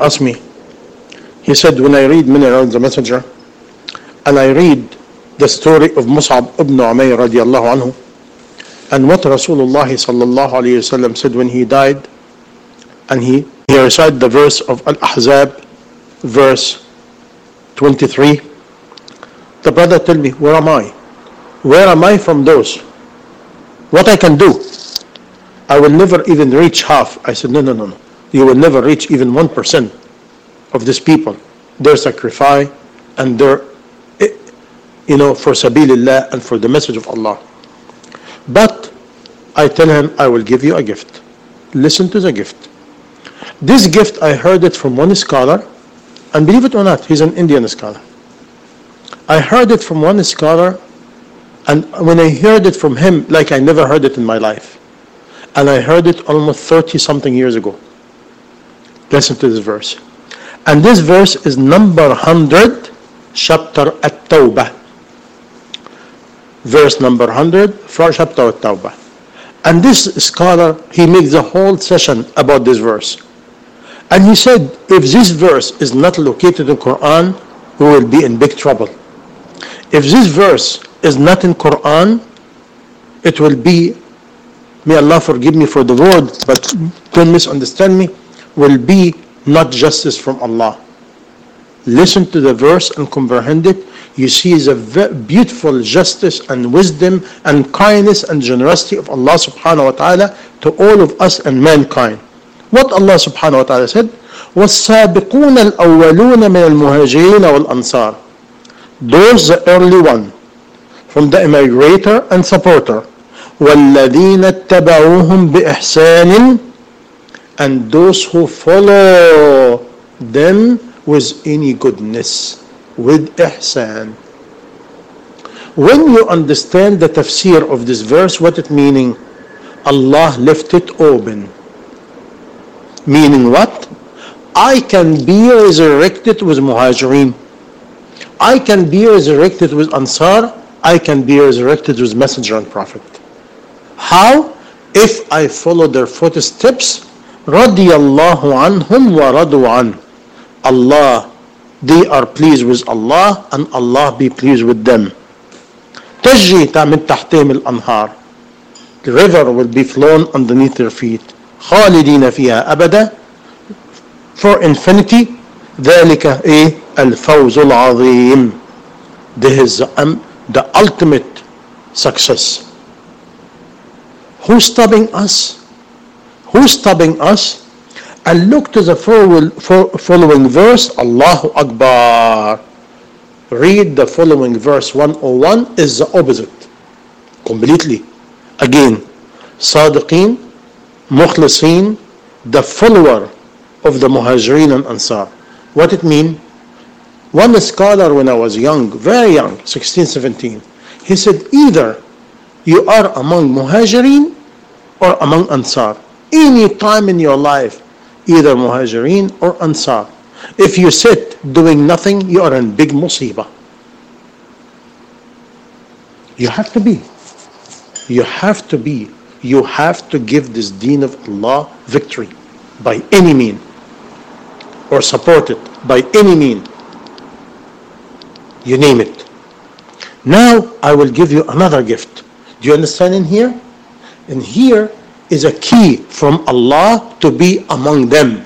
asked me, he said, when I read Minhaj the Messenger, and I read the story of Mus'ab ibn Umayr radiallahu anhu, and what Rasulullah sallallahu alayhi wasallam said when he died, and he recited the verse of Al-Ahzab, verse 23. The brother told me, where am I? Where am I from those? What I can do? I will never even reach half. I said, no. You will never reach even 1% of these people. Their sacrifice and their, for sabilillah and for the message of Allah. But I tell him, I will give you a gift. Listen to the gift. This gift, I heard it from one scholar, and believe it or not, he's an Indian scholar. I heard it from one scholar, and when I heard it from him, like I never heard it in my life. And I heard it almost 30 something years ago. Listen to this verse. And this verse is number 100, chapter At-Tawbah. Verse number 100 from chapter At-Tawbah. And this scholar, he makes a whole session about this verse. And he said, if this verse is not located in Quran, we will be in big trouble. If this verse is not in Quran, it will be, may Allah forgive me for the word, but don't misunderstand me, will be not justice from Allah. Listen to the verse and comprehend it. You see the beautiful justice and wisdom and kindness and generosity of Allah subhanahu wa ta'ala to all of us and mankind. What Allah subhanahu wa ta'ala said, وَالسَّابِقُونَ الْأَوَّلُونَ مِنَ الْمُهَاجِرِينَ وَالْأَنصَارِ. Those the early one from the immigrator and supporter. وَالَّذِينَ اتَّبَعُوهُمْ بِإِحْسَانٍ. And those who follow them with any goodness, with ihsan. When you understand the tafsir of this verse, what it meaning? Allah left it open. Meaning what? I can be resurrected with muhajirin. I can be resurrected with ansar. I can be resurrected with messenger and prophet. How? If I follow their footsteps, radiyallahu anhum wa radu an. Allah, they are pleased with Allah and Allah be pleased with them. تجري من تحتهم الأنهار. The river will be flown underneath their feet. خالدين فيها أبدا. For infinity. ذلك الفوز العظيم. This is the ultimate success. Who's stopping us? Who's stopping us? And look to the following verse. Allahu Akbar. Read the following verse 101 is the opposite. Completely. Again, Sadiqeen, Mukhlisin, the follower of the Muhajirin and Ansar. What it mean? One scholar when I was young, very young, 16, 17, he said either you are among Muhajirin or among Ansar. Any time in your life, either Muhajirin or Ansar. If you sit doing nothing, you are in big musibah. You have to be. You have to be. You have to give this deen of Allah victory by any mean, or support it by any mean. You name it. Now I will give you another gift. Do you understand in here? In here is a key from Allah to be among them.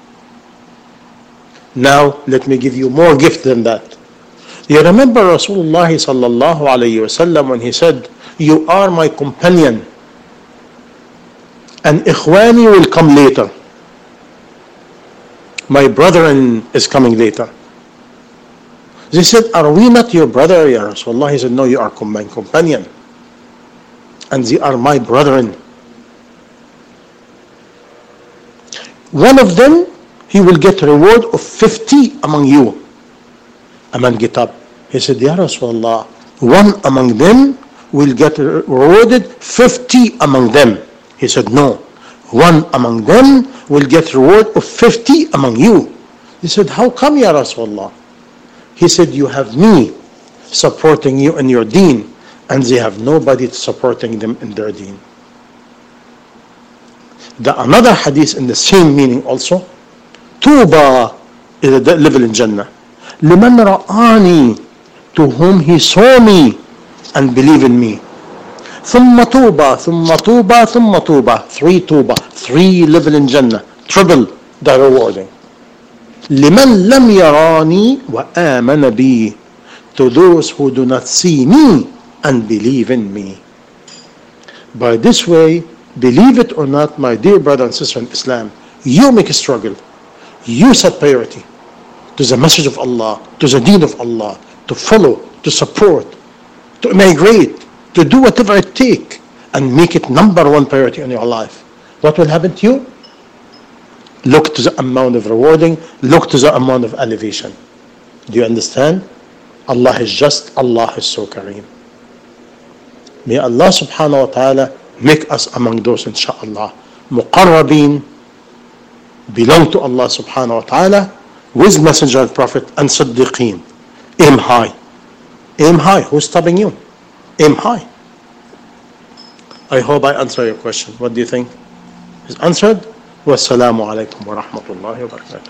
Now let me give you more gift than that. You remember Rasulullah sallallahu alayhi wasallam when he said, you are my companion and ikhwani will come later. My brethren is coming later. They said, are we not your brother, Ya Rasulullah? He said, no, you are my companion and they are my brethren. One of them, he will get a reward of 50 among you. A man get up. He said, Ya Rasulullah, one among them will get rewarded 50 among them. He said, no, one among them will get reward of 50 among you. He said, how come, Ya Rasulullah? He said, you have me supporting you in your deen, and they have nobody supporting them in their deen. Another hadith in the same meaning also, Tuba is a level in Jannah. Liman ra'ani, to whom he saw me and believe in me. ثم توبة ثم توبة ثم توبة, three tuba, three level in Jannah, triple the rewarding. لمن لم يراني وآمن بي, to those who do not see me and believe in me. By this way, believe it or not, my dear brother and sister in Islam, you make a struggle. You set priority to the message of Allah, to the deen of Allah, to follow, to support, to migrate, to do whatever it takes, and make it number one priority in your life. What will happen to you? Look to the amount of rewarding, look to the amount of elevation. Do you understand? Allah is just, Allah is so kareem. May Allah subhanahu wa ta'ala make us among those, inshaAllah, muqarrabeen, belong to Allah subhanahu wa ta'ala, with messenger and prophet and siddiqeen. Aim high. Aim high. Who's stopping you? Aim high. I hope I answer your question. What do you think? Is answered? Wassalamu alaikum wa rahmatullahi wa barakatuh.